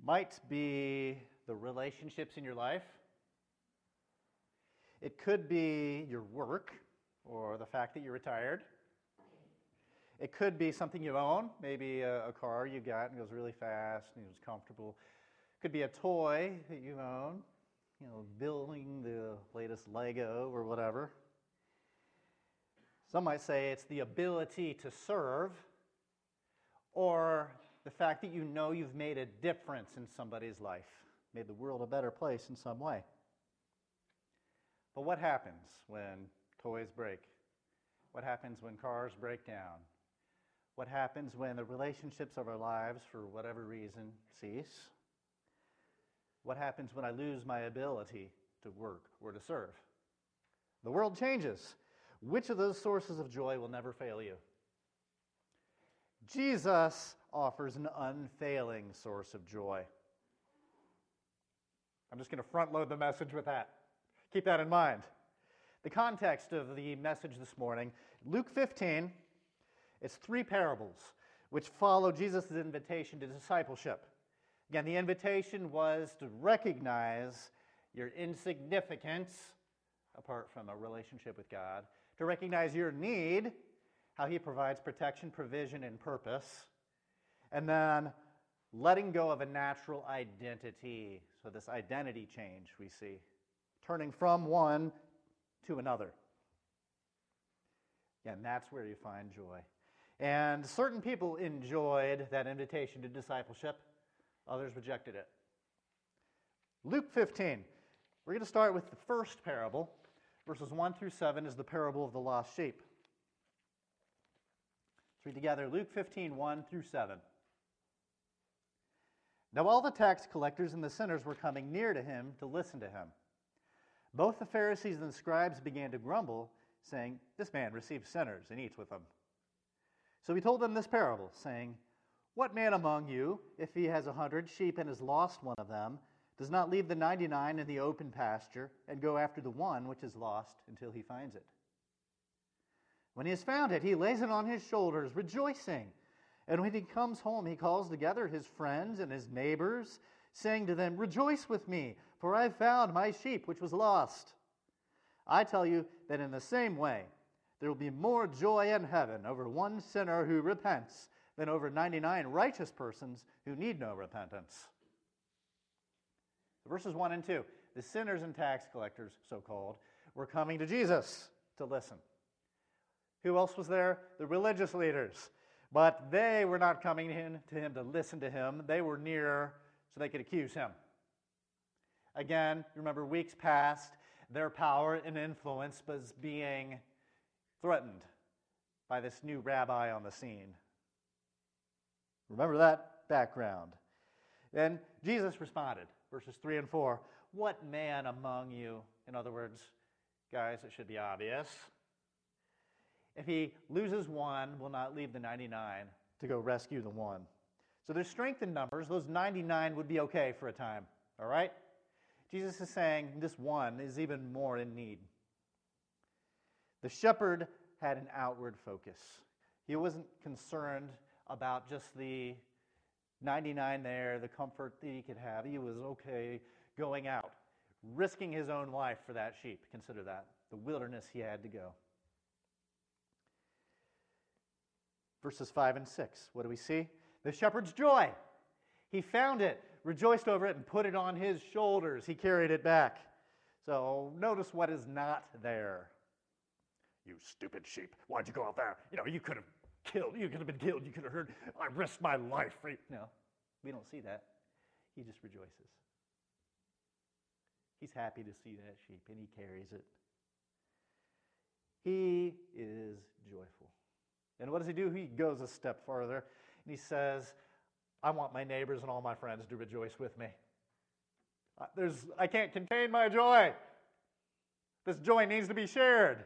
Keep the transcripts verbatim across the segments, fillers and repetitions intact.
Might be the relationships in your life. It could be your work or the fact that you're retired. It could be something you own, maybe a, a car you got and goes really fast and it's comfortable. It could be a toy that you own, you know, building the latest Lego or whatever. Some might say it's the ability to serve, or the fact that you know you've made a difference in somebody's life, made the world a better place in some way. But what happens when toys break? What happens when cars break down? What happens when the relationships of our lives, for whatever reason, cease? What happens when I lose my ability to work or to serve? The world changes. Which of those sources of joy will never fail you? Jesus offers an unfailing source of joy. I'm just going to front load the message with that. Keep that in mind. The context of the message this morning, Luke fifteen, it's three parables which follow Jesus' invitation to discipleship. Again, the invitation was to recognize your insignificance apart from a relationship with God, to recognize your need, how he provides protection, provision, and purpose, and then letting go of a natural identity. So this identity change we see, turning from one to another. And that's where you find joy. And certain people enjoyed that invitation to discipleship. Others rejected it. Luke fifteen. We're going to start with the first parable. Verses one through seven is the parable of the lost sheep. Let's read together Luke fifteen, one through seven. Now all the tax collectors and the sinners were coming near to him to listen to him. Both the Pharisees and the scribes began to grumble, saying, "This man receives sinners and eats with them." So he told them this parable, saying, "What man among you, if he has a hundred sheep and has lost one of them, does not leave the ninety-nine in the open pasture and go after the one which is lost until he finds it? When he has found it, he lays it on his shoulders, rejoicing. And when he comes home, he calls together his friends and his neighbors, saying to them, 'Rejoice with me, for I have found my sheep which was lost.' I tell you that in the same way, there will be more joy in heaven over one sinner who repents than over ninety-nine righteous persons who need no repentance." Verses one and two, the sinners and tax collectors, so-called, were coming to Jesus to listen. Who else was there? The religious leaders. But they were not coming in to him to listen to him. They were near so they could accuse him. Again, remember weeks past, their power and influence was being threatened by this new rabbi on the scene. Remember that background. Then Jesus responded. Verses three and four, "What man among you," in other words, guys, it should be obvious, "if he loses one, will not leave the ninety-nine to go rescue the one?" So there's strength in numbers. Those ninety-nine would be okay for a time, all right? Jesus is saying this one is even more in need. The shepherd had an outward focus. He wasn't concerned about just the ninety-nine there, the comfort that he could have. He was okay going out, risking his own life for that sheep. Consider that, the wilderness he had to go. Verses five and six, what do we see? The shepherd's joy. He found it, rejoiced over it, and put it on his shoulders. He carried it back. So notice what is not there. "You stupid sheep, why'd you go out there? You know, you could have killed, you could have been killed, you could have heard, I risked my life for you." No, we don't see that. He just rejoices. He's happy to see that sheep, and he carries it. He is joyful. And what does he do? He goes a step farther, and he says, "I want my neighbors and all my friends to rejoice with me. There's, I can't contain my joy. This joy needs to be shared."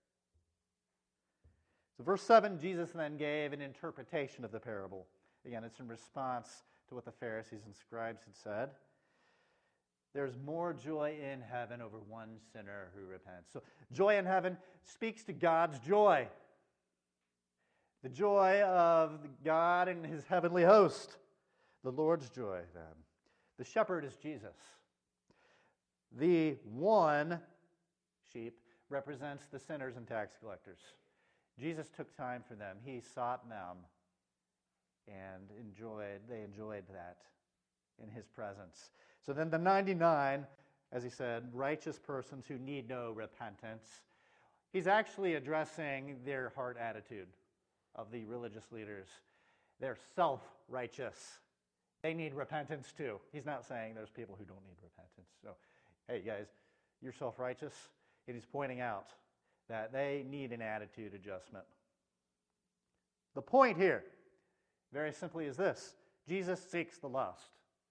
So verse seven, Jesus then gave an interpretation of the parable. Again, it's in response to what the Pharisees and scribes had said. There's more joy in heaven over one sinner who repents. So joy in heaven speaks to God's joy. The joy of God and his heavenly host. The Lord's joy, then. The shepherd is Jesus. The one sheep represents the sinners and tax collectors. Jesus took time for them. He sought them and enjoyed, they enjoyed that in his presence. So then the ninety-nine, as he said, righteous persons who need no repentance, he's actually addressing their heart attitude of the religious leaders. They're self-righteous. They need repentance too. He's not saying there's people who don't need repentance. So, hey guys, you're self-righteous. And he's pointing out that they need an attitude adjustment. The point here, very simply, is this: Jesus seeks the lost.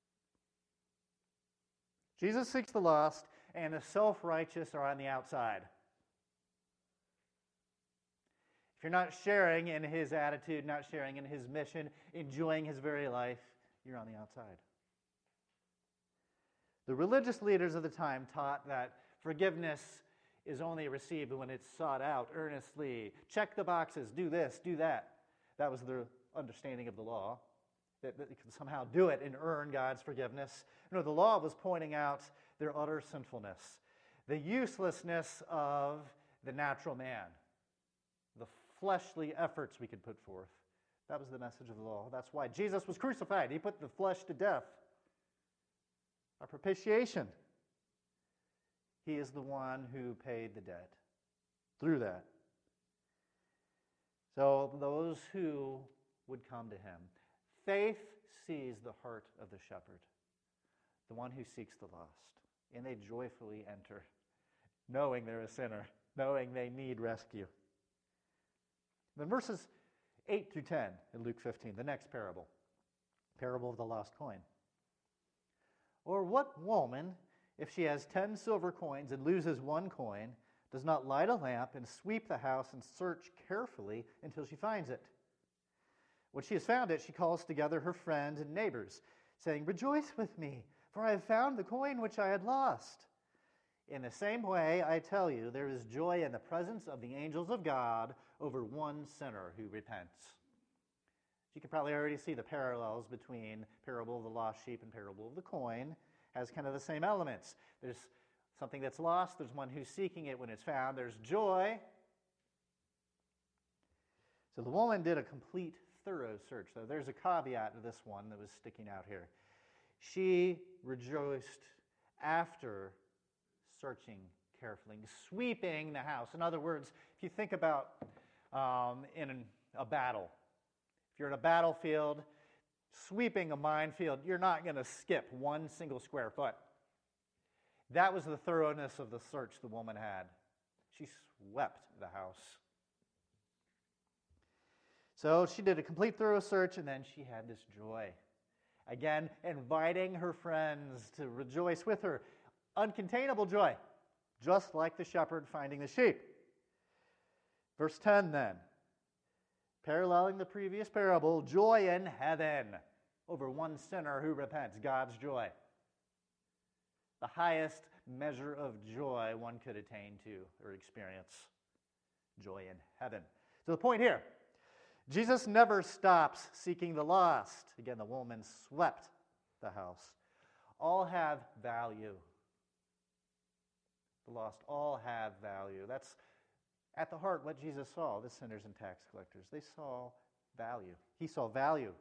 Jesus seeks the lost, and the self-righteous are on the outside. If you're not sharing in his attitude, not sharing in his mission, enjoying his very life, you're on the outside. The religious leaders of the time taught that forgiveness is only received when it's sought out earnestly. Check the boxes, do this, do that. That was their understanding of the law, that you could somehow do it and earn God's forgiveness. No, the law was pointing out their utter sinfulness, the uselessness of the natural man, the fleshly efforts we could put forth. That was the message of the law. That's why Jesus was crucified. He put the flesh to death. Our propitiation. He is the one who paid the debt through that. So those who would come to him, faith sees the heart of the shepherd, the one who seeks the lost, and they joyfully enter, knowing they're a sinner, knowing they need rescue. Then verses eight through ten in Luke fifteen, the next parable, parable of the lost coin. Or what woman, if she has ten silver coins and loses one coin, does not light a lamp and sweep the house and search carefully until she finds it? When she has found it, she calls together her friends and neighbors, saying, "Rejoice with me, for I have found the coin which I had lost." In the same way, I tell you, there is joy in the presence of the angels of God over one sinner who repents. You can probably already see the parallels between parable of the lost sheep and parable of the coin. Has kind of the same elements. There's something that's lost. There's one who's seeking it when it's found. There's joy. So the woman did a complete, thorough search. So there's a caveat to this one that was sticking out here. She rejoiced after searching carefully, sweeping the house. In other words, if you think about um, in an, a battle, if you're in a battlefield, sweeping a minefield, you're not going to skip one single square foot. That was the thoroughness of the search the woman had. She swept the house. So she did a complete thorough search, and then she had this joy. Again, inviting her friends to rejoice with her. Uncontainable joy, just like the shepherd finding the sheep. Verse ten then. Paralleling the previous parable, joy in heaven over one sinner who repents, God's joy. The highest measure of joy one could attain to or experience. Joy in heaven. So the point here, Jesus never stops seeking the lost. Again, the woman swept the house. All have value. The lost all have value. That's at the heart what Jesus saw, the sinners and tax collectors. They saw value. He saw value.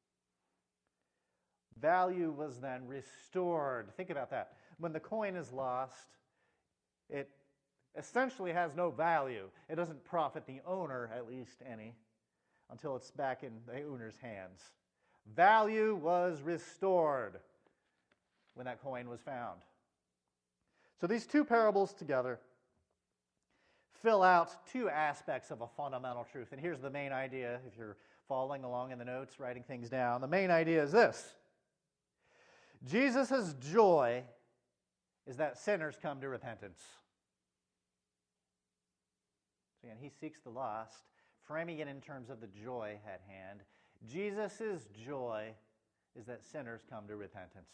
Value was then restored. Think about that. When the coin is lost, it essentially has no value. It doesn't profit the owner, at least any, until it's back in the owner's hands. Value was restored when that coin was found. So these two parables together fill out two aspects of a fundamental truth. And here's the main idea, if you're following along in the notes, writing things down. The main idea is this. Jesus' joy is that sinners come to repentance. So again, he seeks the lost, framing it in terms of the joy at hand. Jesus' joy is that sinners come to repentance.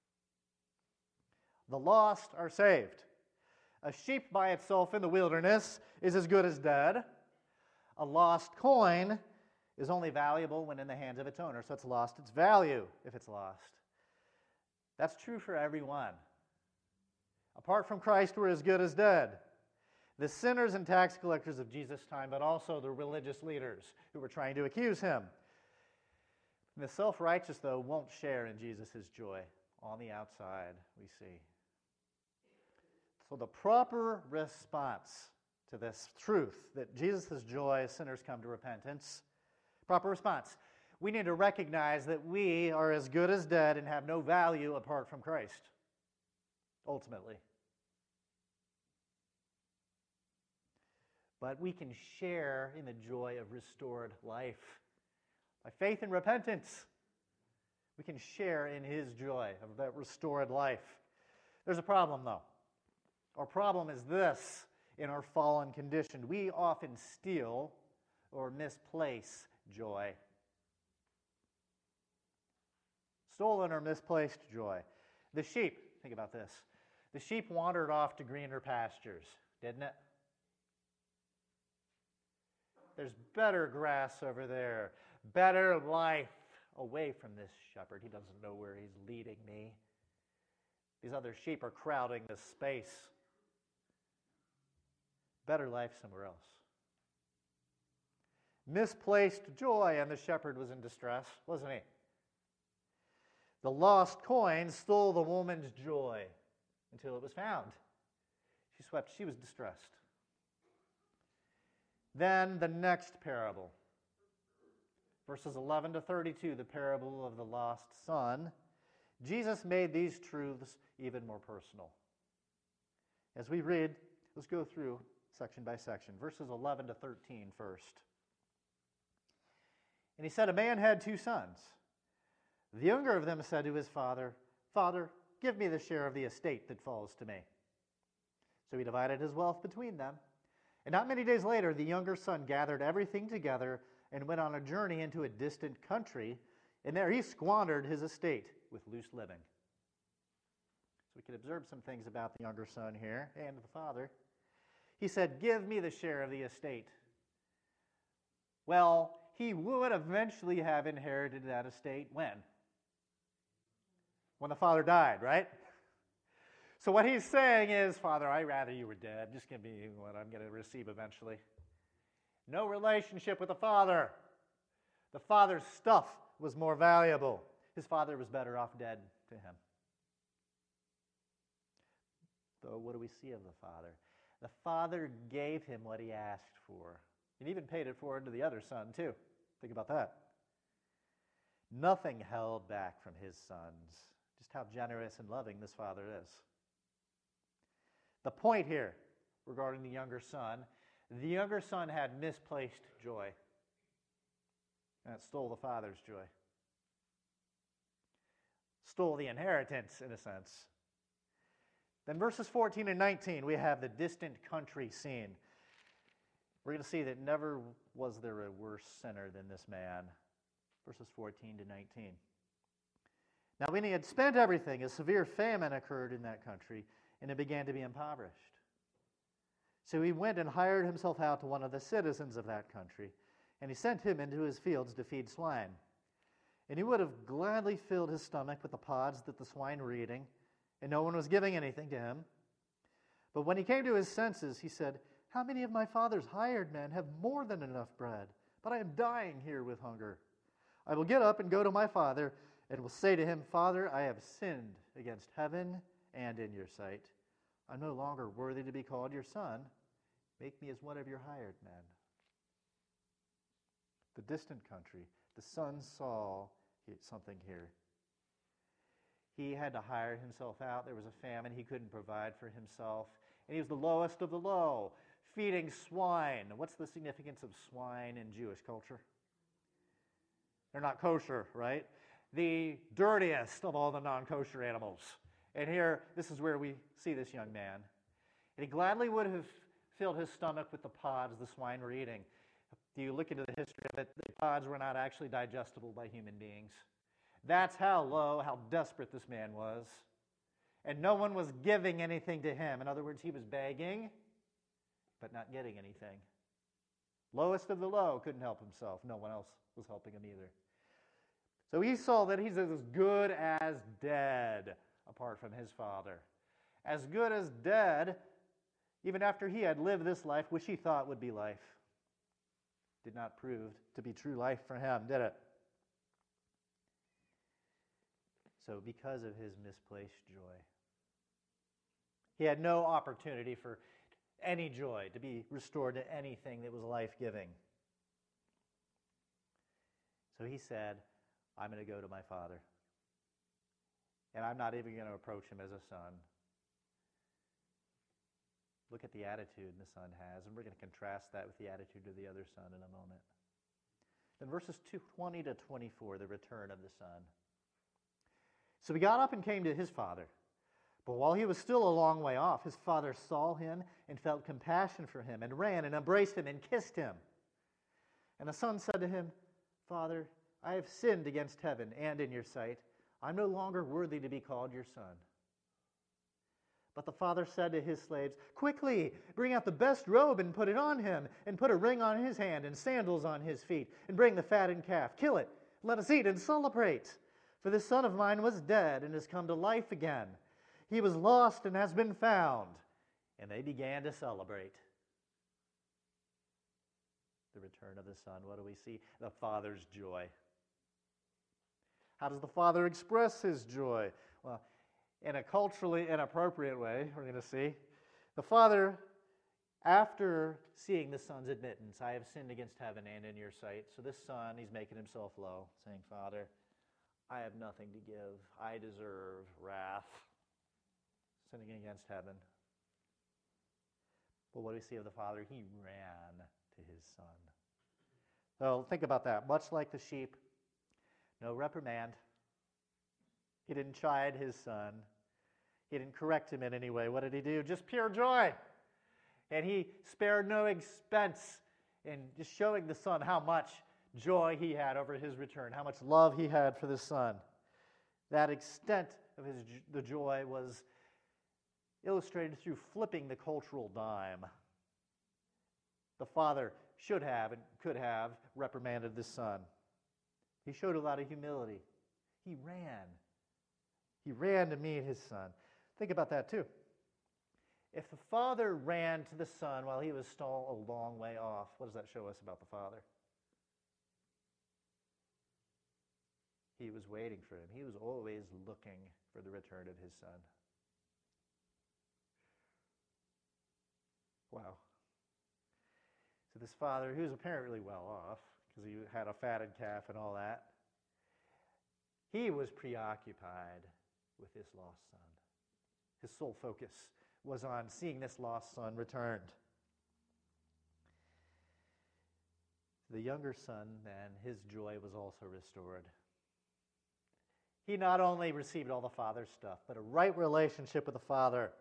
The lost are saved. A sheep by itself in the wilderness is as good as dead. A lost coin is only valuable when in the hands of its owner, so it's lost its value if it's lost. That's true for everyone. Apart from Christ, we're as good as dead. The sinners and tax collectors of Jesus' time, but also the religious leaders who were trying to accuse him. And the self-righteous, though, won't share in Jesus' joy. On the outside, we see. So the proper response to this truth that Jesus' joy, sinners come to repentance, proper response. We need to recognize that we are as good as dead and have no value apart from Christ, ultimately. But we can share in the joy of restored life. By faith and repentance, we can share in his joy of that restored life. There's a problem, though. Our problem is this in our fallen condition. We often steal or misplace joy. Stolen or misplaced joy. The sheep, think about this. The sheep wandered off to greener pastures, didn't it? There's better grass over there, better life away from this shepherd. He doesn't know where he's leading me. These other sheep are crowding this space. Better life somewhere else. Misplaced joy, and the shepherd was in distress, wasn't he? The lost coin stole the woman's joy until it was found. She swept, she was distressed. Then the next parable, verses eleven to thirty-two, the parable of the lost son. Jesus made these truths even more personal. As we read, let's go through section by section. Verses eleven to thirteen first. And he said, a man had two sons. The younger of them said to his father, Father, give me the share of the estate that falls to me. So he divided his wealth between them. And not many days later, the younger son gathered everything together and went on a journey into a distant country, and there he squandered his estate with loose living. So we can observe some things about the younger son here and the father. He said, give me the share of the estate. Well, he would eventually have inherited that estate when? When the father died, right? So what he's saying is, Father, I'd rather you were dead. Just give me what I'm going to receive eventually. No relationship with the father. The father's stuff was more valuable. His father was better off dead to him. So what do we see of the father? The father gave him what he asked for. And even paid it forward to the other son, too. Think about that. Nothing held back from his sons. Just how generous and loving this father is. The point here regarding the younger son, the younger son had misplaced joy. And it stole the father's joy. Stole the inheritance, in a sense. Then verses fourteen and nineteen, we have the distant country scene. We're going to see that never was there a worse sinner than this man. Verses fourteen to nineteen. Now when he had spent everything, a severe famine occurred in that country, and it began to be impoverished. So he went and hired himself out to one of the citizens of that country, and he sent him into his fields to feed swine. And he would have gladly filled his stomach with the pods that the swine were eating, and no one was giving anything to him. But when he came to his senses, he said, how many of my father's hired men have more than enough bread? But I am dying here with hunger. I will get up and go to my father, and will say to him, Father, I have sinned against heaven and in your sight. I'm no longer worthy to be called your son. Make me as one of your hired men. The distant country, the son saw something here. He had to hire himself out. There was a famine. He couldn't provide for himself. And he was the lowest of the low, feeding swine. What's the significance of swine in Jewish culture? They're not kosher, right? The dirtiest of all the non-kosher animals. And here, this is where we see this young man. And he gladly would have filled his stomach with the pods the swine were eating. Do you look into the history of it? The pods were not actually digestible by human beings. That's how low, how desperate this man was. And no one was giving anything to him. In other words, he was begging, but not getting anything. Lowest of the low couldn't help himself. No one else was helping him either. So he saw that he's as good as dead apart from his father. As good as dead, even after he had lived this life, which he thought would be life. Did not prove to be true life for him, did it? So because of his misplaced joy, he had no opportunity for any joy to be restored to anything that was life-giving. So he said, I'm going to go to my father. And I'm not even going to approach him as a son. Look at the attitude the son has, and we're going to contrast that with the attitude of the other son in a moment. Then verses twenty to twenty-four, the return of the son. So he got up and came to his father. But while he was still a long way off, his father saw him and felt compassion for him and ran and embraced him and kissed him. And the son said to him, Father, I have sinned against heaven and in your sight. I'm no longer worthy to be called your son. But the father said to his slaves, Quickly, bring out the best robe and put it on him, and put a ring on his hand and sandals on his feet, and bring the fattened calf. Kill it. Let us eat and celebrate. For this son of mine was dead and has come to life again. He was lost and has been found. And they began to celebrate. The return of the son. What do we see? The father's joy. How does the father express his joy? Well, in a culturally inappropriate way, we're going to see. The father, after seeing the son's admittance, I have sinned against heaven and in your sight. So this son, he's making himself low, saying, Father, I have nothing to give. I deserve wrath. Sinning against heaven. But what do we see of the father? He ran to his son. So think about that. Much like the sheep, no reprimand. He didn't chide his son. He didn't correct him in any way. What did he do? Just pure joy. And he spared no expense in just showing the son how much joy he had over his return, how much love he had for the son. That extent of his the joy was illustrated through flipping the cultural dime. The father should have and could have reprimanded the son. He showed a lot of humility. He ran. He ran to meet his son. Think about that too. If the father ran to the son while he was still a long way off, what does that show us about the father? He was waiting for him. He was always looking for the return of his son. Wow. So this father, who was apparently well off, because he had a fatted calf and all that, he was preoccupied with this lost son. His sole focus was on seeing this lost son returned. The younger son, then, his joy was also restored. He not only received all the father's stuff, but a right relationship with the father.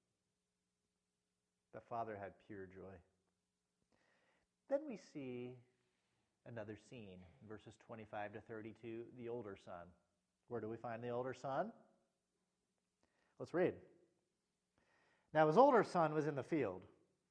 The father had pure joy. Then we see another scene, verses twenty-five to thirty-two, the older son. Where do we find the older son? Let's read. Now his older son was in the field.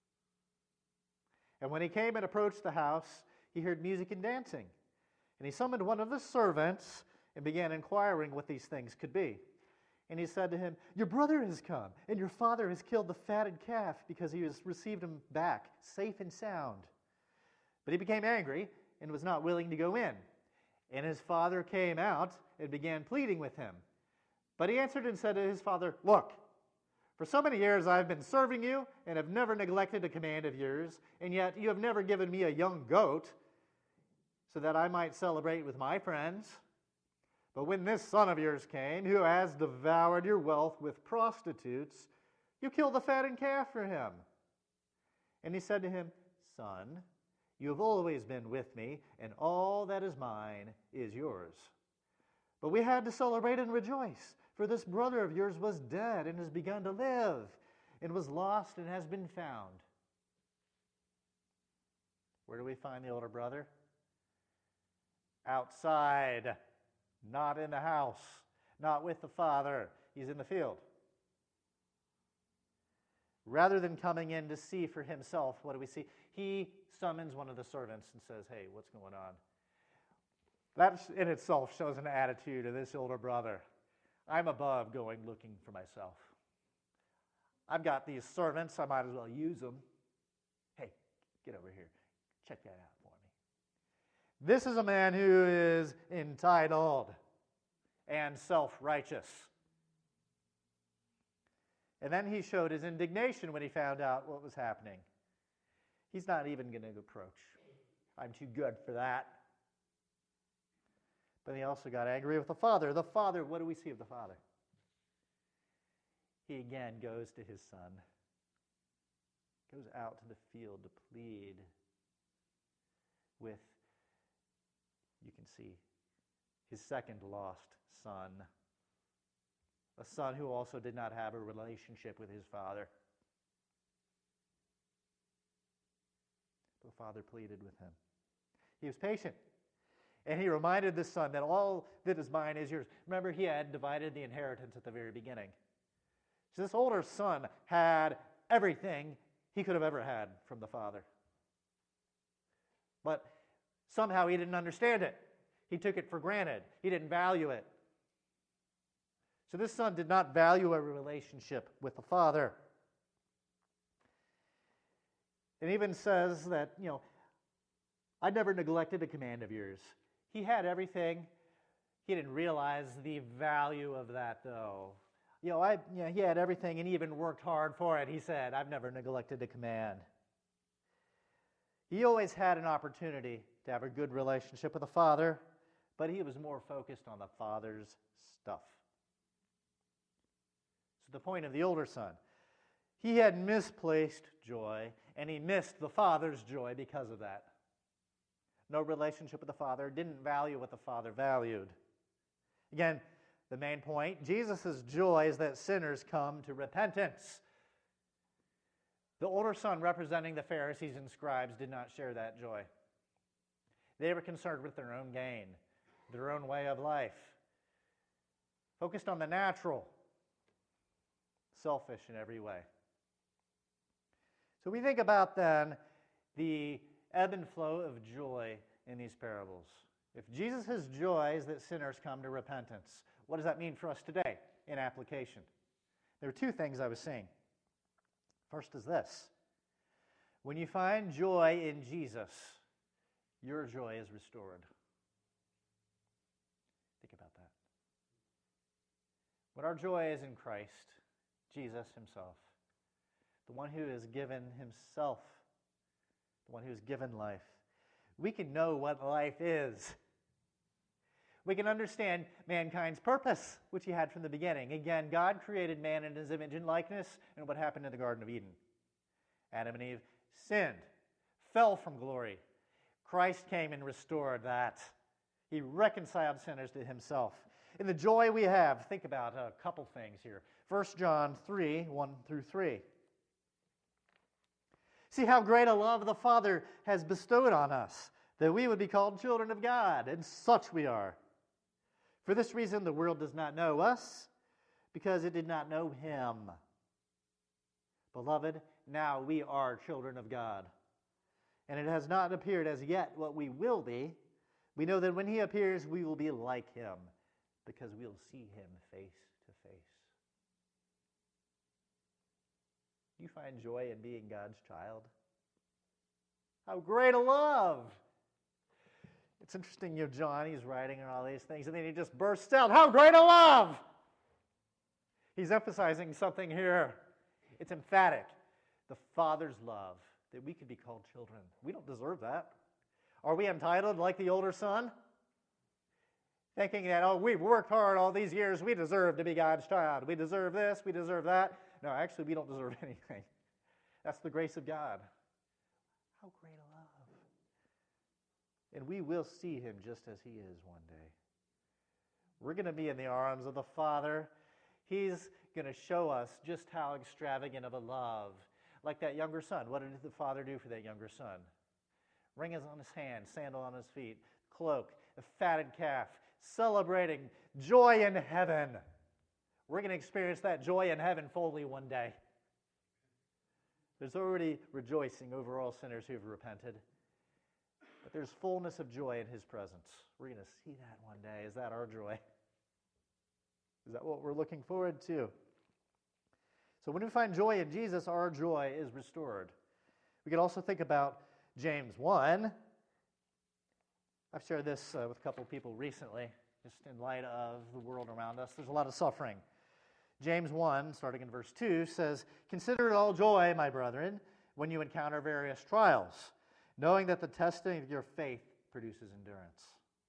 And when he came and approached the house, he heard music and dancing. And he summoned one of the servants and began inquiring what these things could be. And he said to him, Your brother has come, and your father has killed the fatted calf because he has received him back, safe and sound. But he became angry and was not willing to go in. And his father came out and began pleading with him. But he answered and said to his father, Look, for so many years I have been serving you and have never neglected a command of yours, and yet you have never given me a young goat so that I might celebrate with my friends. But when this son of yours came, who has devoured your wealth with prostitutes, you killed the fattened calf for him. And he said to him, Son, you have always been with me, and all that is mine is yours. But we had to celebrate and rejoice, for this brother of yours was dead and has begun to live, and was lost and has been found. Where do we find the older brother? Outside. Not in the house, not with the father. He's in the field. Rather than coming in to see for himself, what do we see? He summons one of the servants and says, Hey, what's going on? That in itself shows an attitude of this older brother. I'm above going looking for myself. I've got these servants, I might as well use them. Hey, get over here. Check that out for me. This is a man who is entitled and self-righteous. And then he showed his indignation when he found out what was happening. He's not even going to approach. I'm too good for that. But he also got angry with the father. The father, what do we see of the father? He again goes to his son, goes out to the field to plead with, you can see, his second lost son. A son who also did not have a relationship with his father. The father pleaded with him. He was patient. And he reminded the son that all that is mine is yours. Remember, he had divided the inheritance at the very beginning. So this older son had everything he could have ever had from the father. But somehow he didn't understand it. He took it for granted. He didn't value it. So this son did not value a relationship with the father. It even says that, you know, I never neglected a command of yours. He had everything. He didn't realize the value of that, though. You know, I, you know, he had everything and he even worked hard for it. He said, I've never neglected a command. He always had an opportunity to have a good relationship with the father, but he was more focused on the father's stuff. So the point of the older son, he had misplaced joy, and he missed the father's joy because of that. No relationship with the father, didn't value what the father valued. Again, the main point, Jesus' joy is that sinners come to repentance. The older son, representing the Pharisees and scribes, did not share that joy. They were concerned with their own gain, their own way of life, focused on the natural, selfish in every way. So we think about then the ebb and flow of joy in these parables. If Jesus' joy is that sinners come to repentance, what does that mean for us today in application? There are two things I was saying. First is this. When you find joy in Jesus, your joy is restored. Think about that. When our joy is in Christ, Jesus himself, the one who has given himself, the one who has given life, we can know what life is. We can understand mankind's purpose, which he had from the beginning. Again, God created man in his image and likeness, and what happened in the Garden of Eden? Adam and Eve sinned, fell from glory. Christ came and restored that. He reconciled sinners to himself. In the joy we have, think about a couple things here. First John three, one through three. See how great a love the Father has bestowed on us, that we would be called children of God, and such we are. For this reason, the world does not know us, because it did not know him. Beloved, now we are children of God. And it has not appeared as yet what we will be. We know that when he appears, we will be like him, because we'll see him face to face. Do you find joy in being God's child? How great a love! It's interesting, you know, John, he's writing all these things, and then he just bursts out, how great a love! He's emphasizing something here. It's emphatic. The Father's love, that we could be called children. We don't deserve that. Are we entitled like the older son? Thinking that, oh, we've worked hard all these years, we deserve to be God's child. We deserve this, we deserve that. No, actually, we don't deserve anything. That's the grace of God. How great a love. And we will see him just as he is one day. We're going to be in the arms of the Father. He's going to show us just how extravagant of a love. Like that younger son. What did the Father do for that younger son? Ring is on his hand, sandal on his feet, cloak, a fatted calf, celebrating joy in heaven. We're going to experience that joy in heaven fully one day. There's already rejoicing over all sinners who have repented. but there's fullness of joy in his presence. We're going to see that one day. Is that our joy? Is that what we're looking forward to? So when we find joy in Jesus, our joy is restored. We could also think about James one. I've shared this uh, with a couple of people recently, just in light of the world around us. There's a lot of suffering. James one, starting in verse two, says, "Consider it all joy, my brethren, when you encounter various trials, knowing that the testing of your faith produces endurance."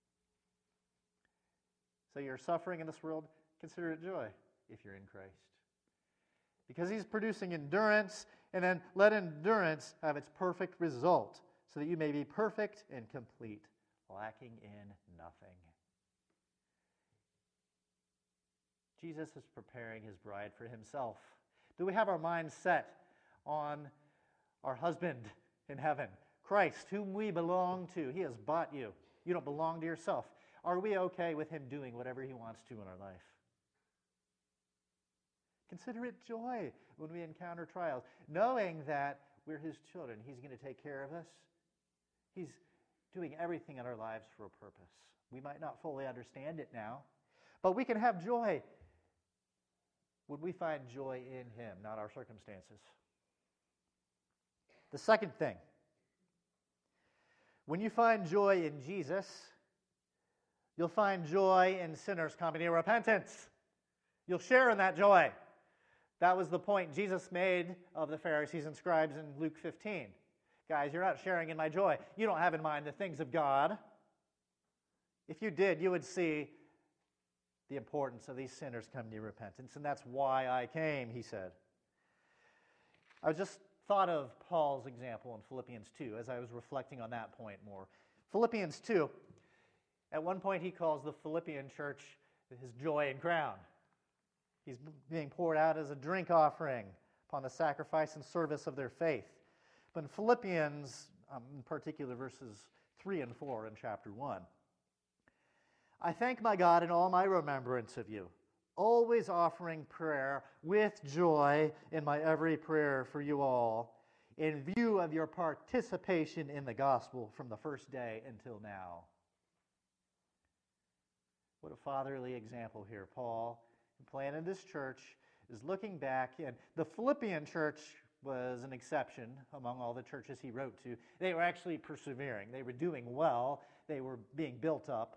So you're suffering in this world, consider it joy if you're in Christ. Because he's producing endurance, and then let endurance have its perfect result, so that you may be perfect and complete, lacking in nothing. Jesus is preparing his bride for himself. Do we have our minds set on our husband in heaven, Christ, whom we belong to? He has bought you. You don't belong to yourself. Are we okay with him doing whatever he wants to in our life? Consider it joy when we encounter trials, knowing that we're his children. He's going to take care of us. He's doing everything in our lives for a purpose. We might not fully understand it now, but we can have joy when we find joy in him, not our circumstances. The second thing, when you find joy in Jesus, you'll find joy in sinners coming to repentance. You'll share in that joy. That was the point Jesus made of the Pharisees and scribes in Luke fifteen. Guys, you're not sharing in my joy. You don't have in mind the things of God. If you did, you would see the importance of these sinners coming to repentance, and that's why I came, he said. I just thought of Paul's example in Philippians two as I was reflecting on that point more. Philippians two, at one point he calls the Philippian church his joy and crown. He's being poured out as a drink offering upon the sacrifice and service of their faith. But in Philippians, um, in particular verses three and four in chapter one, "I thank my God in all my remembrance of you, always offering prayer with joy in my every prayer for you all, in view of your participation in the gospel from the first day until now." What a fatherly example here. Paul, who planted this church, is looking back, and the Philippian church was an exception among all the churches he wrote to. They were actually persevering. They were doing well. They were being built up.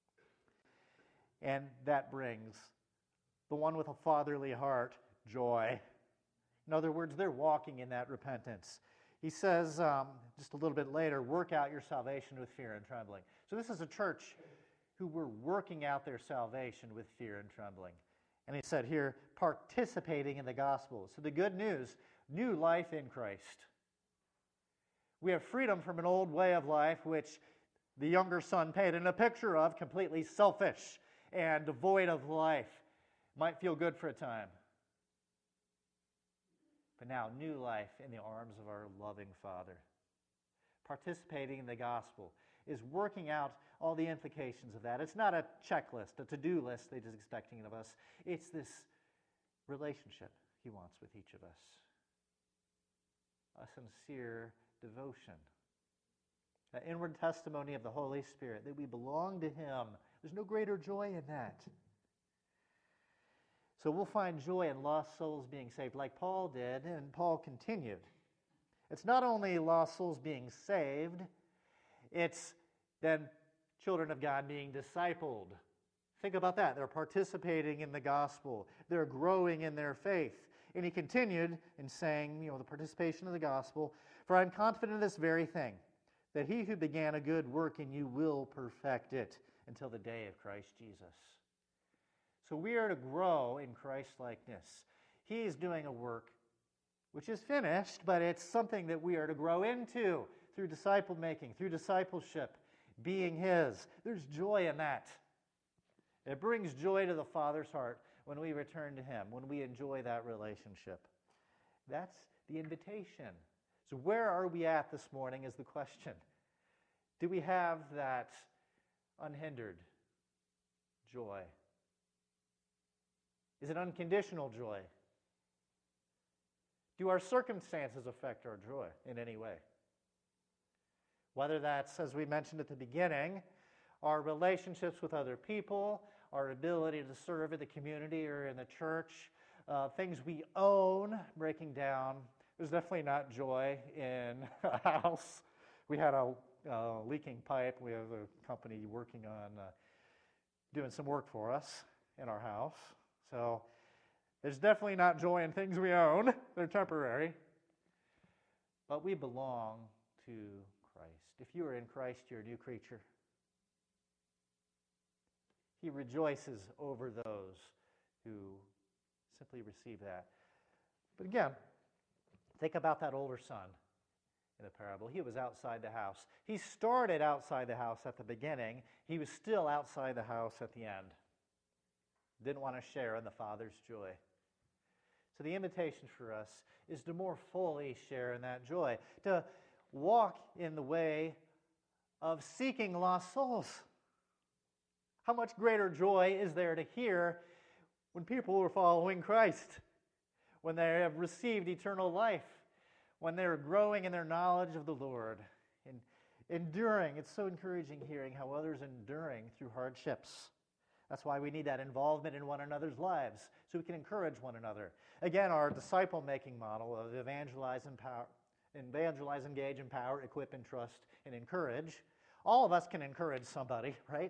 And that brings the one with a fatherly heart joy. In other words, they're walking in that repentance. He says um, just a little bit later, "Work out your salvation with fear and trembling." So this is a church who were working out their salvation with fear and trembling. And he said here, participating in the gospel. So the good news, new life in Christ. We have freedom from an old way of life, which the younger son painted a picture of, completely selfish and devoid of life. Might feel good for a time. But now, new life in the arms of our loving Father. Participating in the gospel is working out all the implications of that. It's not a checklist, a to-do list that he's expecting of us. It's this relationship he wants with each of us. A sincere devotion. An inward testimony of the Holy Spirit that we belong to him. There's no greater joy in that. So we'll find joy in lost souls being saved like Paul did, and Paul continued. It's not only lost souls being saved, it's then children of God being discipled. Think about that. They're participating in the gospel. They're growing in their faith. And he continued in saying, you know, the participation of the gospel, "For I'm confident of this very thing, that he who began a good work in you will perfect it until the day of Christ Jesus." So we are to grow in Christ-likeness. He is doing a work which is finished, but it's something that we are to grow into through disciple-making, through discipleship, being his. There's joy in that. It brings joy to the Father's heart when we return to him, when we enjoy that relationship. That's the invitation. So where are we at this morning is the question. Do we have that unhindered joy? Is it unconditional joy? Do our circumstances affect our joy in any way? Whether that's, as we mentioned at the beginning, our relationships with other people, our ability to serve in the community or in the church, uh, things we own breaking down. There's definitely not joy in a house. We had a uh, leaking pipe. We have a company working on uh, doing some work for us in our house. So there's definitely not joy in things we own. They're temporary. But we belong to Christ. If you are in Christ, you're a new creature. He rejoices over those who simply receive that. But again, think about that older son in the parable. He was outside the house. He started outside the house at the beginning. He was still outside the house at the end. Didn't want to share in the Father's joy. So the invitation for us is to more fully share in that joy, to walk in the way of seeking lost souls. How much greater joy is there to hear when people are following Christ, when they have received eternal life, when they're growing in their knowledge of the Lord, and enduring. It's so encouraging hearing how others are enduring through hardships. That's why we need that involvement in one another's lives, so we can encourage one another. Again, our disciple-making model of evangelize, empower, evangelize, engage, empower, equip, and trust, and encourage. All of us can encourage somebody, right?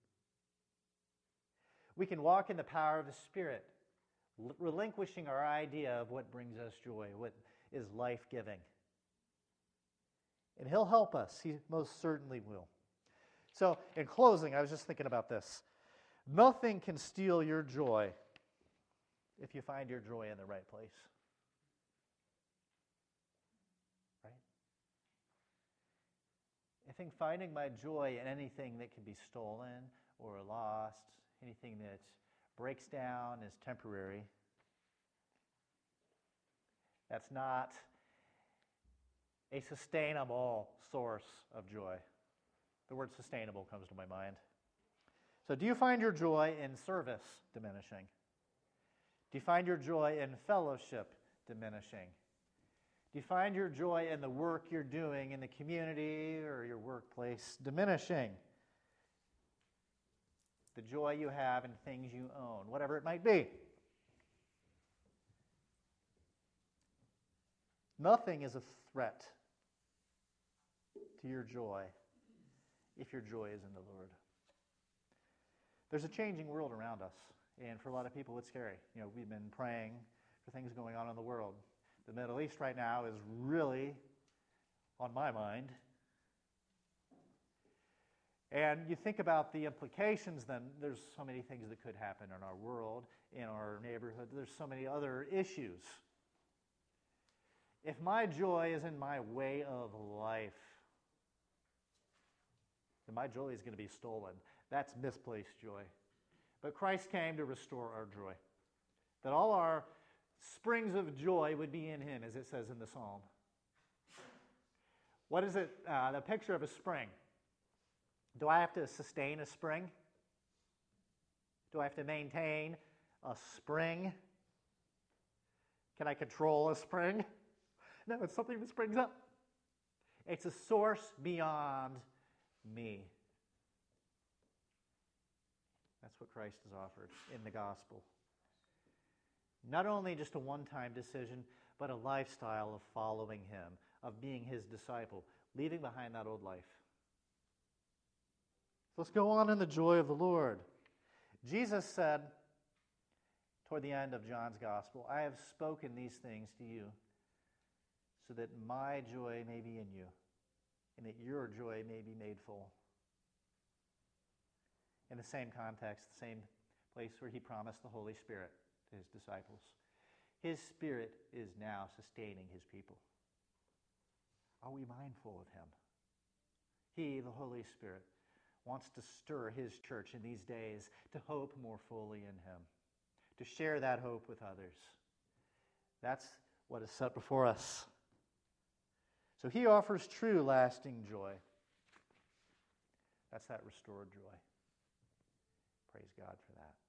We can walk in the power of the Spirit, relinquishing our idea of what brings us joy, what is life-giving. And He'll help us. He most certainly will. So, in closing, I was just thinking about this. Nothing can steal your joy if you find your joy in the right place. Right? I think finding my joy in anything that can be stolen or lost, anything that breaks down is temporary. That's not a sustainable source of joy. The word sustainable comes to my mind. So do you find your joy in service diminishing? Do you find your joy in fellowship diminishing? Do you find your joy in the work you're doing in the community or your workplace diminishing? The joy you have in things you own, whatever it might be. Nothing is a threat to your joy if your joy is in the Lord. There's a changing world around us, and for a lot of people it's scary. You know, we've been praying for things going on in the world. The Middle East right now is really on my mind. And you think about the implications, then there's so many things that could happen in our world, in our neighborhood. There's so many other issues. If my joy is in my way of life, then my joy is going to be stolen. That's misplaced joy. But Christ came to restore our joy. That all our springs of joy would be in Him, as it says in the psalm. What is it? Uh, the picture of a spring. Do I have to sustain a spring? Do I have to maintain a spring? Can I control a spring? No, it's something that springs up. It's a source beyond me. That's what Christ has offered in the gospel. Not only just a one-time decision, but a lifestyle of following Him, of being His disciple, leaving behind that old life. Let's go on in the joy of the Lord. Jesus said toward the end of John's gospel, I have spoken these things to you so that my joy may be in you and that your joy may be made full. In the same context, the same place where He promised the Holy Spirit to His disciples. His Spirit is now sustaining His people. Are we mindful of Him? He, the Holy Spirit, wants to stir His church in these days to hope more fully in Him, to share that hope with others. That's what is set before us. So He offers true, lasting joy. That's that restored joy. Praise God for that.